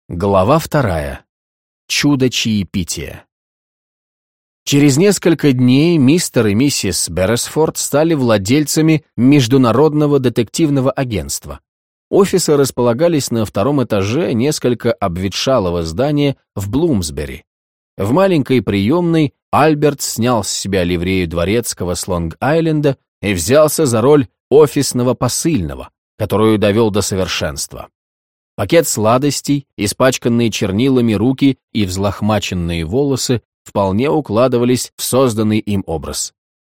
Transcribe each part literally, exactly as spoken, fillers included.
Глава вторая. Чудо чаепития. Через несколько дней мистер и миссис Берресфорд стали владельцами Международного детективного агентства. Офисы располагались на втором этаже несколько обветшалого здания в Блумсбери. В маленькой приемной Альберт снял с себя ливрею дворецкого с Лонг-Айленда и взялся за роль офисного посыльного, которую довел до совершенства. Пакет сладостей, испачканные чернилами руки и взлохмаченные волосы вполне укладывались в созданный им образ.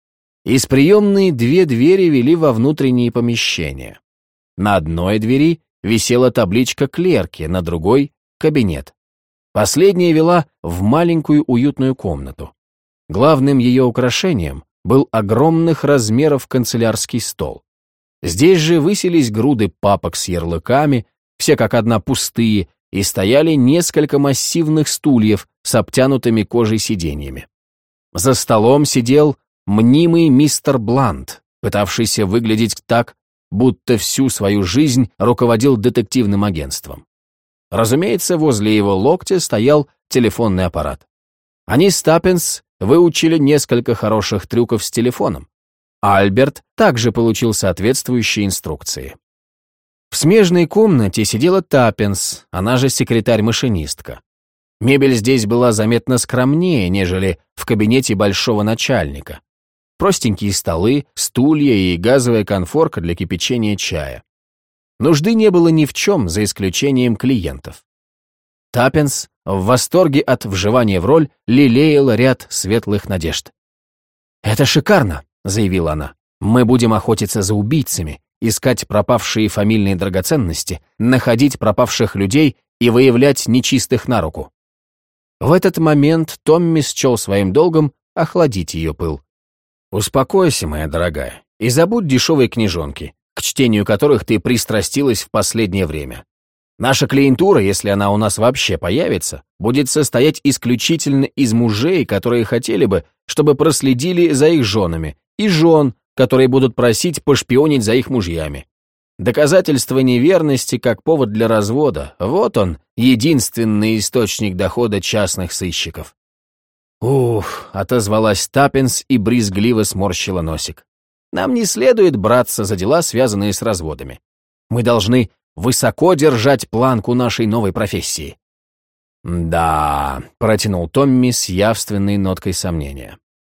Из приемной две двери вели во внутренние помещения. На одной двери висела табличка «Клерки», на другой — «Кабинет». Последняя вела в маленькую уютную комнату. Главным ее украшением был огромных размеров канцелярский стол. Здесь же высились груды папок с ярлыками, все как одна пустые, и стояли несколько массивных стульев с обтянутыми кожей сиденьями. За столом сидел мнимый мистер Блант, пытавшийся выглядеть так, будто всю свою жизнь руководил детективным агентством. Разумеется, возле его локтя стоял телефонный аппарат. Они с Таппинс выучили несколько хороших трюков с телефоном. Альберт также получил соответствующие инструкции. В смежной комнате сидела Таппинс, она же секретарь-машинистка. Мебель здесь была заметно скромнее, нежели в кабинете большого начальника. Простенькие столы, стулья и газовая конфорка для кипячения чая. Нужды не было ни в чем, за исключением клиентов. Таппинс в восторге от вживания в роль лелеяла ряд светлых надежд. «Это шикарно», — заявила она. «Мы будем охотиться за убийцами, искать пропавшие фамильные драгоценности, находить пропавших людей и выявлять нечистых на руку». В этот момент Томми счел своим долгом охладить ее пыл. «Успокойся, моя дорогая, и забудь дешевые книжонки, к чтению которых ты пристрастилась в последнее время. Наша клиентура, если она у нас вообще появится, будет состоять исключительно из мужей, которые хотели бы, чтобы проследили за их женами, и жен, которые будут просить пошпионить за их мужьями. Доказательство неверности как повод для развода – вот он, единственный источник дохода частных сыщиков». «Ух», – отозвалась Таппинс и брезгливо сморщила носик. «Нам не следует браться за дела, связанные с разводами. Мы должны высоко держать планку нашей новой профессии». «Да», – протянул Томми с явственной ноткой сомнения.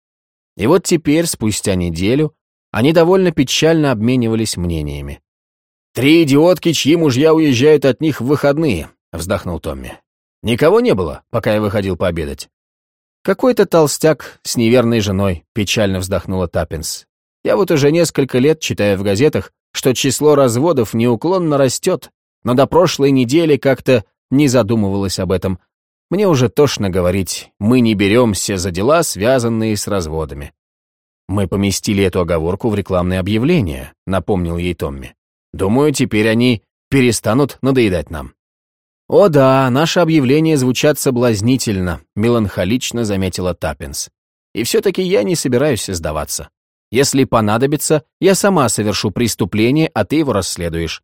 И вот теперь, спустя неделю, они довольно печально обменивались мнениями. «Три идиотки, чьи мужья уезжают от них в выходные», — вздохнул Томми. «Никого не было, пока я выходил пообедать». «Какой-то толстяк с неверной женой», — печально вздохнула Таппинс. «Я вот уже несколько лет читаю в газетах, что число разводов неуклонно растет, но до прошлой недели как-то не задумывалась об этом. Мне уже тошно говорить, мы не беремся за дела, связанные с разводами». «Мы поместили эту оговорку в рекламное объявление», — напомнил ей Томми. «Думаю, теперь они перестанут надоедать нам». «О да, наши объявления звучат соблазнительно», — меланхолично заметила Таппинс. «И все-таки я не собираюсь сдаваться. Если понадобится, я сама совершу преступление, а ты его расследуешь».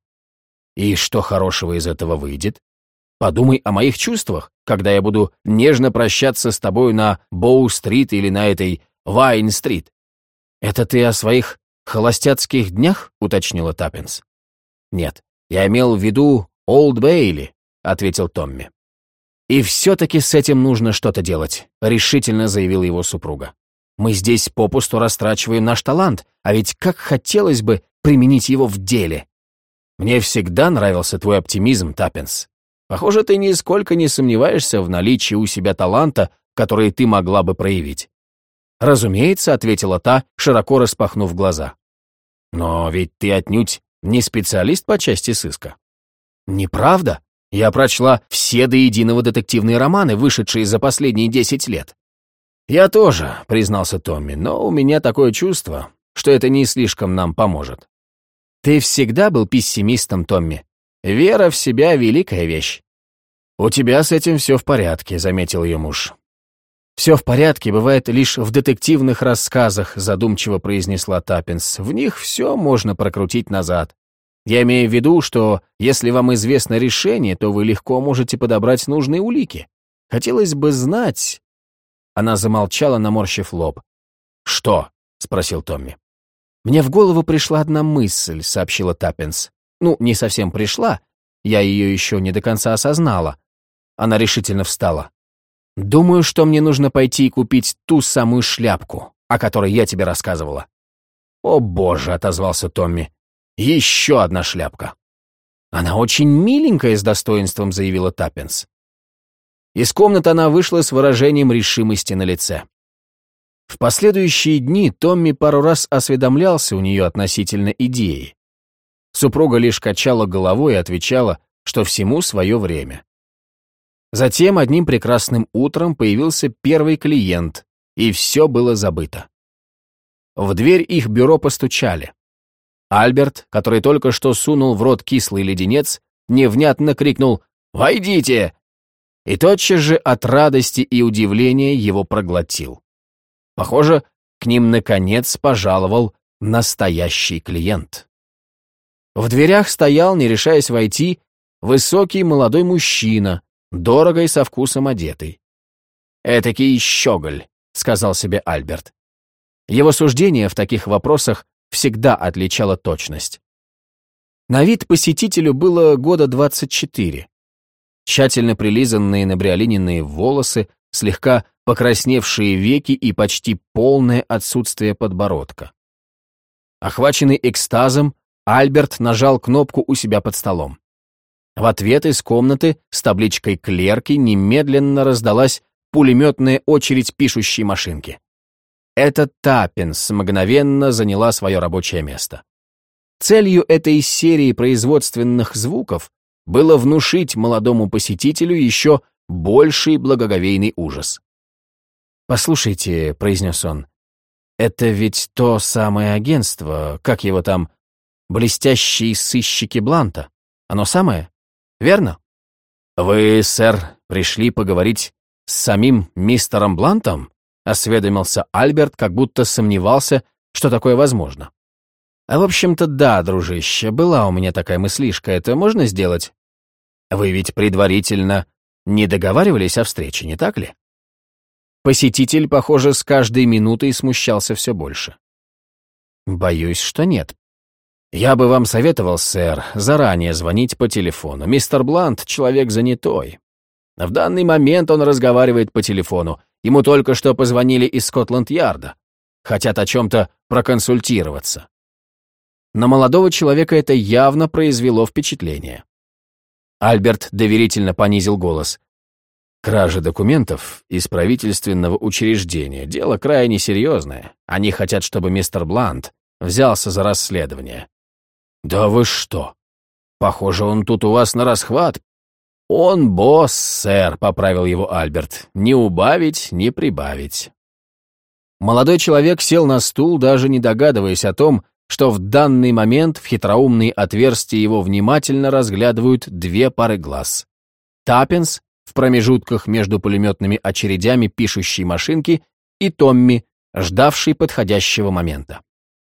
«И что хорошего из этого выйдет? Подумай о моих чувствах, когда я буду нежно прощаться с тобой на Боу-стрит или на этой Вайн-стрит». «Это ты о своих холостяцких днях?» — уточнила Таппинс. «Нет, я имел в виду Олд Бейли», — ответил Томми. «И все-таки с этим нужно что-то делать», — решительно заявила его супруга. «Мы здесь попусту растрачиваем наш талант, а ведь как хотелось бы применить его в деле». «Мне всегда нравился твой оптимизм, Таппинс. Похоже, ты нисколько не сомневаешься в наличии у себя таланта, который ты могла бы проявить». «Разумеется», — ответила та, широко распахнув глаза. «Но ведь ты отнюдь не специалист по части сыска». «Неправда? Я прочла все до единого детективные романы, вышедшие за последние десять лет». «Я тоже», — признался Томми, «но у меня такое чувство, что это не слишком нам поможет». «Ты всегда был пессимистом, Томми. Вера в себя — великая вещь». «У тебя с этим все в порядке», — заметил ее муж. «Все в порядке бывает лишь в детективных рассказах», — задумчиво произнесла Таппинс. «В них все можно прокрутить назад. Я имею в виду, что если вам известно решение, то вы легко можете подобрать нужные улики. Хотелось бы знать...» Она замолчала, наморщив лоб. «Что?» — спросил Томми. «Мне в голову пришла одна мысль», — сообщила Таппинс. «Ну, не совсем пришла. Я ее еще не до конца осознала». Она решительно встала. «Думаю, что мне нужно пойти и купить ту самую шляпку, о которой я тебе рассказывала». «О боже», — отозвался Томми. «Еще одна шляпка». «Она очень миленькая», — с достоинством заявила Таппинс. Из комнаты она вышла с выражением решимости на лице. В последующие дни Томми пару раз осведомлялся у нее относительно идеи. Супруга лишь качала головой и отвечала, что всему свое время. Затем одним прекрасным утром появился первый клиент, и все было забыто. В дверь их бюро постучали. Альберт, который только что сунул в рот кислый леденец, невнятно крикнул «Войдите!» и тотчас же от радости и удивления его проглотил. Похоже, к ним наконец пожаловал настоящий клиент. В дверях стоял, не решаясь войти, высокий молодой мужчина, дорого и со вкусом одетый. «Этакий щеголь», — сказал себе Альберт. Его суждение в таких вопросах всегда отличало точность. На вид посетителю было года двадцать четыре. Тщательно прилизанные набриолиненные волосы, слегка покрасневшие веки и почти полное отсутствие подбородка. Охваченный экстазом, Альберт нажал кнопку у себя под столом. В ответ из комнаты с табличкой «Клерки» немедленно раздалась пулеметная очередь пишущей машинки. Эта Таппинс мгновенно заняла свое рабочее место. Целью этой серии производственных звуков было внушить молодому посетителю еще больший благоговейный ужас. «Послушайте», — произнес он, — «это ведь то самое агентство, как его там, блестящие сыщики Бланта. Оно самое, верно?» «Вы, сэр, пришли поговорить с самим мистером Блантом?» — осведомился Альберт, как будто сомневался, что такое возможно. «А в общем-то, да, дружище, была у меня такая мыслишка, это можно сделать? Вы ведь предварительно не договаривались о встрече, не так ли?» Посетитель, похоже, с каждой минутой смущался все больше. «Боюсь, что нет. Я бы вам советовал, сэр, заранее звонить по телефону. Мистер Блант — человек занятой. В данный момент он разговаривает по телефону. Ему только что позвонили из Скотланд-Ярда. Хотят о чем-то проконсультироваться». На молодого человека это явно произвело впечатление. Альберт доверительно понизил голос. «Кража документов из правительственного учреждения. Дело крайне серьезное. Они хотят, чтобы мистер Блант взялся за расследование». «Да вы что? Похоже, он тут у вас на расхват». «Он босс, сэр», — поправил его Альберт. «Не убавить, не прибавить». Молодой человек сел на стул, даже не догадываясь о том, что в данный момент в хитроумные отверстия его внимательно разглядывают две пары глаз. Таппинс в промежутках между пулеметными очередями пишущей машинки и Томми, ждавший подходящего момента.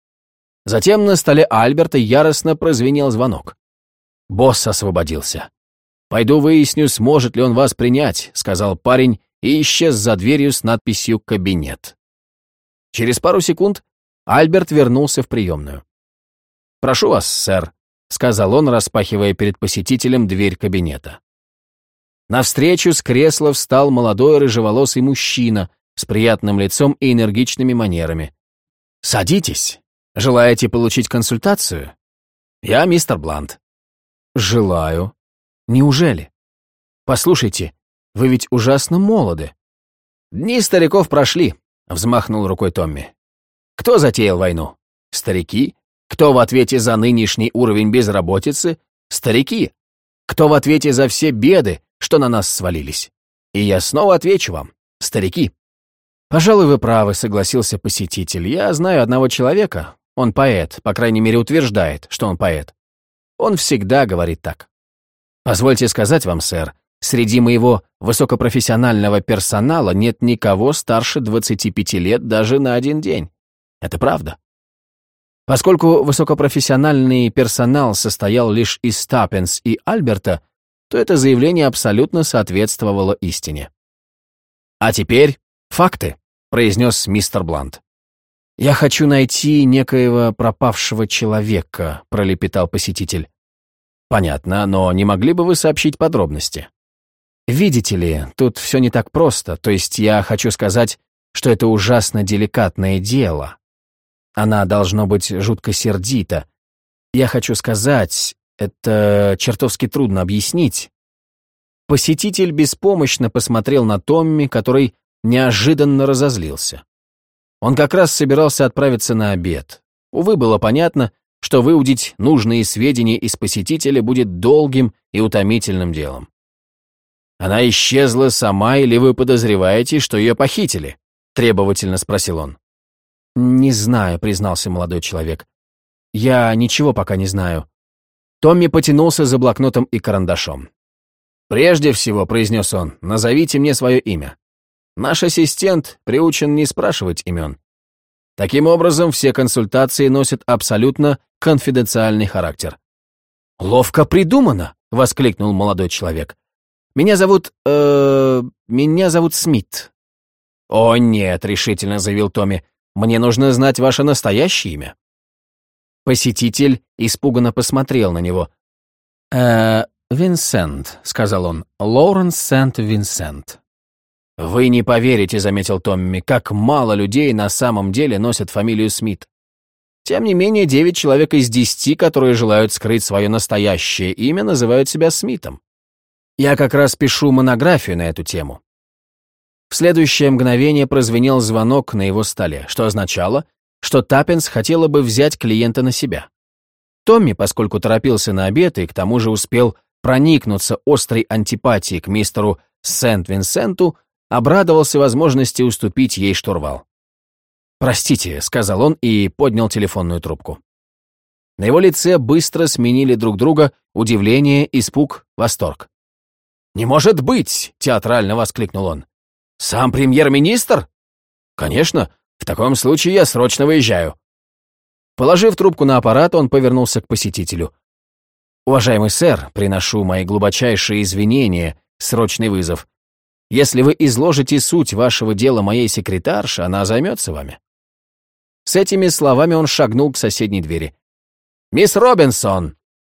Затем на столе Альберта яростно прозвенел звонок. Босс освободился. «Пойду выясню, сможет ли он вас принять», — сказал парень и исчез за дверью с надписью «Кабинет». Через пару секунд Альберт вернулся в приемную. «Прошу вас, сэр», — сказал он, распахивая перед посетителем дверь кабинета. Навстречу с кресла встал молодой рыжеволосый мужчина с приятным лицом и энергичными манерами. «Садитесь. Желаете получить консультацию? Я мистер Блант». «Желаю. Неужели? Послушайте, вы ведь ужасно молоды». «Дни стариков прошли», — взмахнул рукой Томми. «Кто затеял войну? Старики. Кто в ответе за нынешний уровень безработицы? Старики. Кто в ответе за все беды, что на нас свалились? И я снова отвечу вам. Старики». «Пожалуй, вы правы», — согласился посетитель. «Я знаю одного человека. Он поэт, по крайней мере, утверждает, что он поэт. Он всегда говорит так. Позвольте сказать вам, сэр, среди моего высокопрофессионального персонала нет никого старше двадцати пяти лет даже на один день. Это правда». Поскольку высокопрофессиональный персонал состоял лишь из Таппенс и Альберта, то это заявление абсолютно соответствовало истине. «А теперь факты», — произнес мистер Блант. «Я хочу найти некоего пропавшего человека», — пролепетал посетитель. «Понятно, но не могли бы вы сообщить подробности?» «Видите ли, тут все не так просто, то есть я хочу сказать, что это ужасно деликатное дело. Она должно быть жутко сердита. Я хочу сказать, это чертовски трудно объяснить». Посетитель беспомощно посмотрел на Томми, который неожиданно разозлился. Он как раз собирался отправиться на обед. Увы, было понятно, что выудить нужные сведения из посетителя будет долгим и утомительным делом. «Она исчезла сама, или вы подозреваете, что ее похитили?» — требовательно спросил он. «Не знаю», — признался молодой человек. «Я ничего пока не знаю». Томми потянулся за блокнотом и карандашом. «Прежде всего», — произнес он, — «назовите мне свое имя. Наш ассистент приучен не спрашивать имен. Таким образом, все консультации носят абсолютно конфиденциальный характер». «Ловко придумано!» — воскликнул молодой человек. «Меня зовут... э меня зовут Смит». «О, нет», — решительно заявил Томми, — «мне нужно знать ваше настоящее имя». Посетитель испуганно посмотрел на него. «Э, Винсент», — сказал он, — «Лоуренс Сент-Винсент». «Вы не поверите», — заметил Томми, — «как мало людей на самом деле носят фамилию Смит. Тем не менее, девять человек из десяти, которые желают скрыть свое настоящее имя, называют себя Смитом. Я как раз пишу монографию на эту тему». В следующее мгновение прозвенел звонок на его столе, что означало, что Таппенс хотела бы взять клиента на себя. Томми, поскольку торопился на обед и к тому же успел проникнуться острой антипатией к мистеру Сент-Винсенту, обрадовался возможности уступить ей штурвал. «Простите», — сказал он и поднял телефонную трубку. На его лице быстро сменили друг друга удивление, испуг, восторг. «Не может быть!» — театрально воскликнул он. «Сам премьер-министр?» «Конечно, в таком случае я срочно выезжаю». Положив трубку на аппарат, он повернулся к посетителю. «Уважаемый сэр, приношу мои глубочайшие извинения, срочный вызов. Если вы изложите суть вашего дела моей секретарше, она займется вами». С этими словами он шагнул к соседней двери. «Мисс Робинсон!»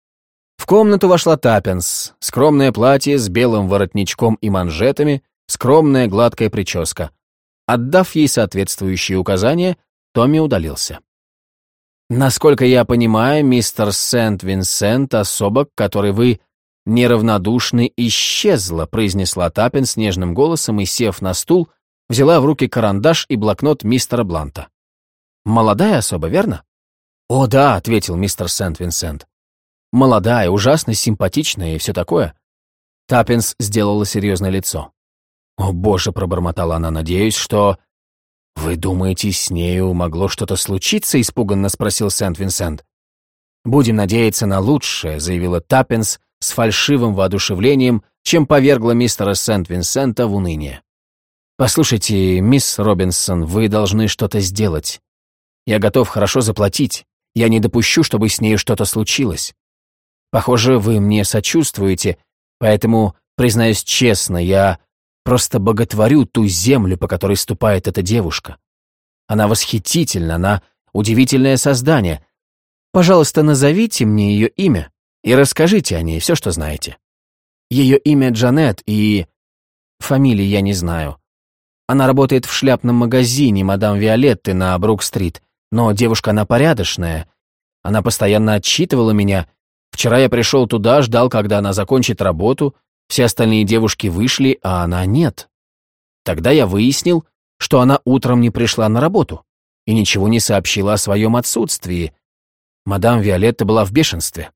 В комнату вошла Таппенс, скромное платье с белым воротничком и манжетами, скромная гладкая прическа. Отдав ей соответствующие указания, Томми удалился. «Насколько я понимаю, мистер Сент-Винсент, особа, к которой вы неравнодушны, исчезла», произнесла Таппенс нежным голосом и, сев на стул, взяла в руки карандаш и блокнот мистера Бланта. «Молодая особа, верно?» «О, да», — ответил мистер Сент-Винсент. «Молодая, ужасно симпатичная и все такое». Таппенс сделала серьезное лицо. «О, боже», — пробормотала она, — «надеюсь, что...» «Вы думаете, с нею могло что-то случиться?» — испуганно спросил Сент-Винсент. «Будем надеяться на лучшее», — заявила Таппенс с фальшивым воодушевлением, чем повергла мистера Сент-Винсента в уныние. «Послушайте, мисс Робинсон, вы должны что-то сделать. Я готов хорошо заплатить. Я не допущу, чтобы с нею что-то случилось. Похоже, вы мне сочувствуете, поэтому, признаюсь честно, я просто боготворю ту землю, по которой ступает эта девушка. Она восхитительна, она удивительное создание. Пожалуйста, назовите мне ее имя и расскажите о ней все, что знаете. Ее имя Джанет, и... фамилии я не знаю. Она работает в шляпном магазине мадам Виолетты на Брук-стрит, но девушка она порядочная. Она постоянно отчитывала меня. Вчера я пришел туда, ждал, когда она закончит работу. Все остальные девушки вышли, а она нет. Тогда я выяснил, что она утром не пришла на работу и ничего не сообщила о своем отсутствии. Мадам Виолетта была в бешенстве.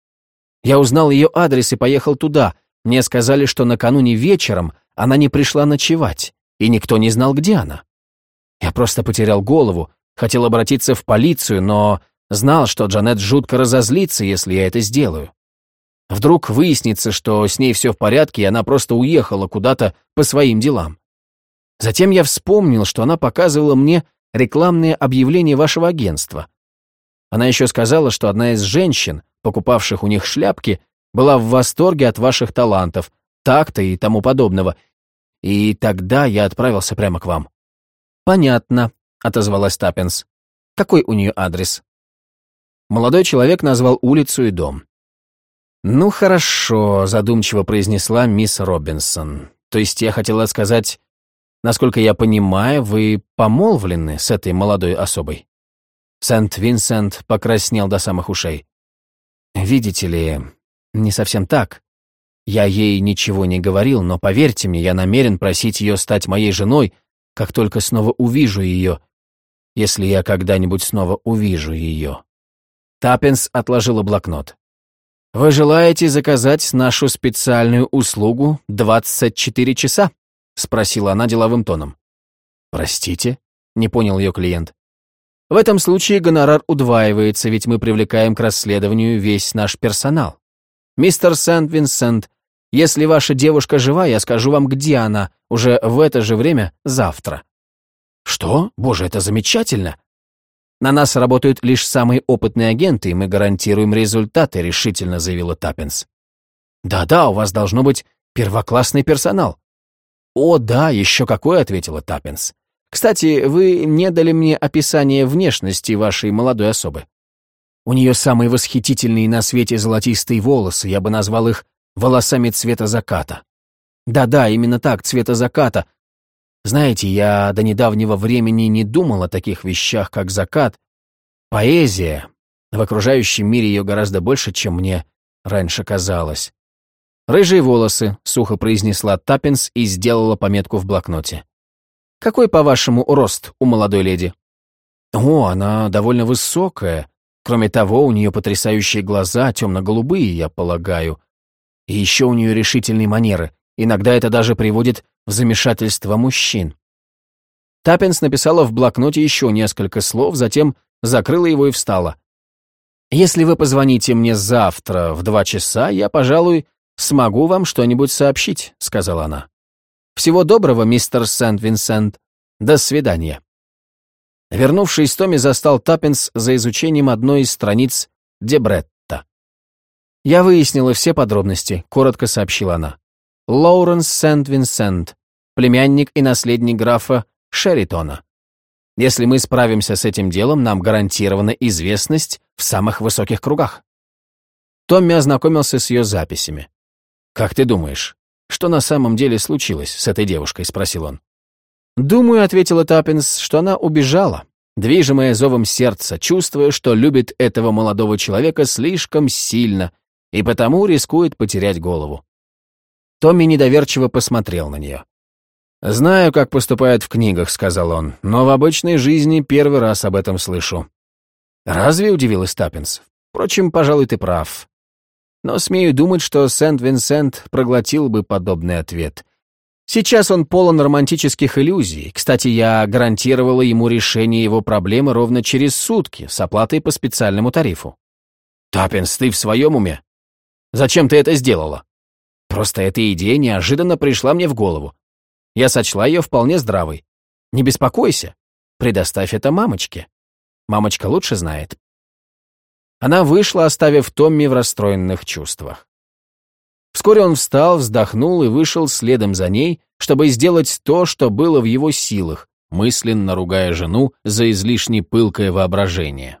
Я узнал ее адрес и поехал туда. Мне сказали, что накануне вечером она не пришла ночевать, и никто не знал, где она. Я просто потерял голову, хотел обратиться в полицию, но знал, что Джанет жутко разозлится, если я это сделаю. Вдруг выяснится, что с ней все в порядке, и она просто уехала куда-то по своим делам. Затем я вспомнил, что она показывала мне рекламные объявления вашего агентства. Она еще сказала, что одна из женщин, покупавших у них шляпки, была в восторге от ваших талантов, такта и тому подобного. И тогда я отправился прямо к вам». «Понятно», — отозвалась Таппинс. «Какой у нее адрес?» Молодой человек назвал улицу и дом. «Ну хорошо», — задумчиво произнесла мисс Робинсон. «То есть я хотела сказать, насколько я понимаю, вы помолвлены с этой молодой особой?» Сент-Винсент покраснел до самых ушей. «Видите ли, не совсем так. Я ей ничего не говорил, но поверьте мне, я намерен просить ее стать моей женой, как только снова увижу ее, если я когда-нибудь снова увижу ее». Таппинс отложила блокнот. «Вы желаете заказать нашу специальную услугу двадцать четыре часа?» — спросила она деловым тоном. «Простите?» — не понял ее клиент. «В этом случае гонорар удваивается, ведь мы привлекаем к расследованию весь наш персонал. Мистер Сент-Винсент, если ваша девушка жива, я скажу вам, где она, уже в это же время завтра». «Что? Боже, это замечательно!» «На нас работают лишь самые опытные агенты, и мы гарантируем результаты», — решительно заявила Таппинс. «Да-да, у вас должно быть первоклассный персонал». «О, да, еще какой», — ответила Таппинс. «Кстати, вы не дали мне описание внешности вашей молодой особы. У нее самые восхитительные на свете золотистые волосы, я бы назвал их волосами цвета заката. Да-да, именно так, цвета заката. Знаете, я до недавнего времени не думал о таких вещах, как закат. Поэзия. В окружающем мире ее гораздо больше, чем мне раньше казалось. «Рыжие волосы», — сухо произнесла Таппинс и сделала пометку в блокноте. «Какой, по-вашему, рост у молодой леди?» «О, она довольно высокая. Кроме того, у нее потрясающие глаза, темно-голубые, я полагаю. И еще у нее решительные манеры. Иногда это даже приводит в замешательство мужчин». Таппинс написала в блокноте еще несколько слов, затем закрыла его и встала. «Если вы позвоните мне завтра в два часа, я, пожалуй, смогу вам что-нибудь сообщить», — сказала она. «Всего доброго, мистер Сент-Винсент. До свидания». Вернувшись, Томми застал Таппинс за изучением одной из страниц Дебретта. «Я выяснила все подробности», — коротко сообщила она. «Лоуренс Сент-Винсент, племянник и наследник графа Шеритона. Если мы справимся с этим делом, нам гарантирована известность в самых высоких кругах». Томми ознакомился с ее записями. «Как ты думаешь, что на самом деле случилось с этой девушкой?» — спросил он. «Думаю», — ответила Таппинс, — «что она убежала, движимая зовом сердца, чувствуя, что любит этого молодого человека слишком сильно и потому рискует потерять голову». Томми недоверчиво посмотрел на нее. «Знаю, как поступают в книгах», — сказал он, — «но в обычной жизни первый раз об этом слышу». «Разве?» — удивилась Таппинс. «Впрочем, пожалуй, ты прав. Но смею думать, что Сент-Винсент проглотил бы подобный ответ. Сейчас он полон романтических иллюзий. Кстати, я гарантировала ему решение его проблемы ровно через сутки с оплатой по специальному тарифу». «Таппинс, ты в своем уме? Зачем ты это сделала?» «Просто эта идея неожиданно пришла мне в голову. Я сочла ее вполне здравой. Не беспокойся, предоставь это мамочке. Мамочка лучше знает». Она вышла, оставив Томми в расстроенных чувствах. Вскоре он встал, вздохнул и вышел следом за ней, чтобы сделать то, что было в его силах, мысленно ругая жену за излишне пылкое воображение.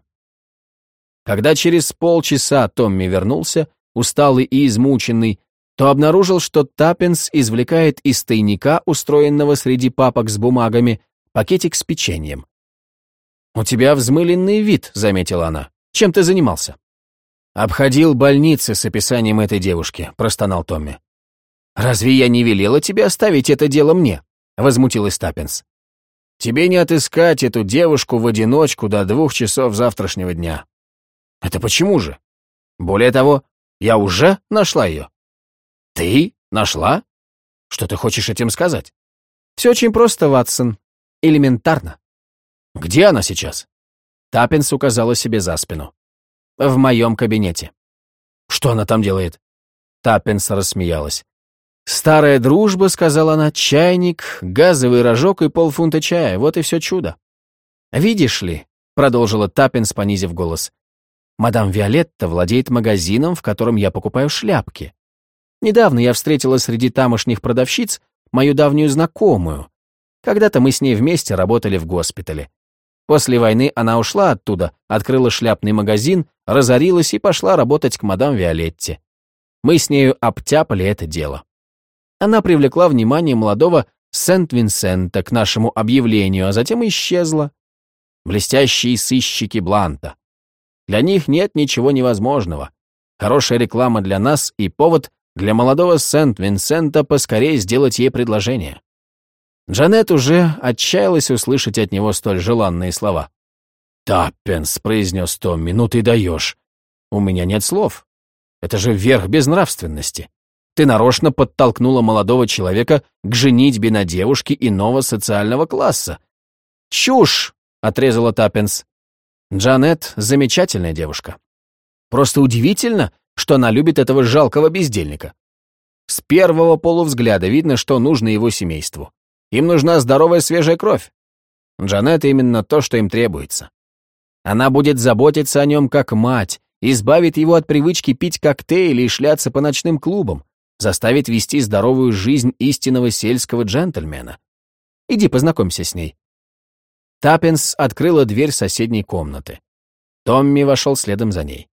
Когда через полчаса Томми вернулся, усталый и измученный, то обнаружил, что Таппинс извлекает из тайника, устроенного среди папок с бумагами, пакетик с печеньем. «У тебя взмыленный вид», — заметила она. «Чем ты занимался?» «Обходил больницы с описанием этой девушки», — простонал Томми. «Разве я не велела тебе оставить это дело мне?» — возмутилась Таппинс. «Тебе не отыскать эту девушку в одиночку до двух часов завтрашнего дня». «Это почему же? Более того, я уже нашла ее». «Ты нашла? Что ты хочешь этим сказать?» «Все очень просто, Ватсон. Элементарно». «Где она сейчас?» Таппинс указала себе за спину. «В моем кабинете». «Что она там делает?» Таппинс рассмеялась. «Старая дружба», — сказала она, — «чайник, газовый рожок и полфунта чая. Вот и все чудо». «Видишь ли», — продолжила Таппинс, понизив голос, Мадам Виолетта владеет магазином, в котором я покупаю шляпки. Недавно я встретила среди тамошних продавщиц мою давнюю знакомую. Когда-то мы с ней вместе работали в госпитале. После войны она ушла оттуда, открыла шляпный магазин, разорилась и пошла работать к мадам Виолетте. Мы с нею обтяпали это дело. Она привлекла внимание молодого Сент-Винсента к нашему объявлению, а затем исчезла. Блестящие сыщики Бланта. Для них нет ничего невозможного. Хорошая реклама для нас и повод для молодого Сент-Винсента поскорее сделать ей предложение. Джанет уже отчаялась услышать от него столь желанные слова. «Таппенс», — произнес Томми, — «ну ты даешь. У меня нет слов. Это же верх безнравственности. Ты нарочно подтолкнула молодого человека к женитьбе на девушке иного социального класса». «Чушь!» — отрезала Таппенс. «Джанет — замечательная девушка. Просто удивительно, что она любит этого жалкого бездельника. С первого полувзгляда видно, что нужно его семейству. Им нужна здоровая свежая кровь. Джанет именно то, что им требуется. Она будет заботиться о нем как мать, избавит его от привычки пить коктейли и шляться по ночным клубам, заставит вести здоровую жизнь истинного сельского джентльмена. Иди познакомься с ней». Таппенс открыла дверь соседней комнаты. Томми вошел следом за ней.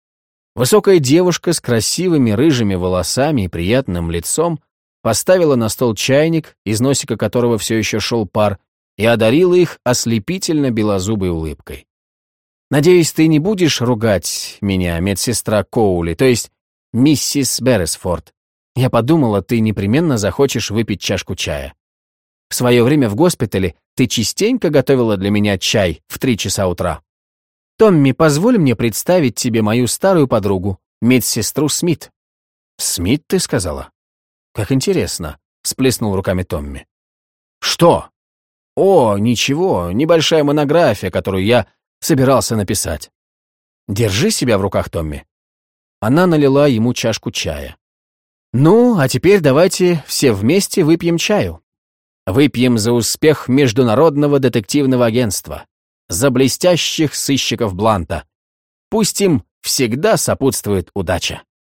Высокая девушка с красивыми рыжими волосами и приятным лицом поставила на стол чайник, из носика которого все еще шел пар, и одарила их ослепительно белозубой улыбкой. «Надеюсь, ты не будешь ругать меня, медсестра Коули, то есть миссис Берресфорд. Я подумала, ты непременно захочешь выпить чашку чая. В свое время в госпитале ты частенько готовила для меня чай в три часа утра. Томми, позволь мне представить тебе мою старую подругу, медсестру Смит». «Смит, ты сказала? Как интересно», — всплеснул руками Томми. «Что?» «О, ничего, небольшая монография, которую я собирался написать. Держи себя в руках, Томми». Она налила ему чашку чая. «Ну, а теперь давайте все вместе выпьем чаю. Выпьем за успех Международного детективного агентства, за блестящих сыщиков Бланта. Пусть им всегда сопутствует удача».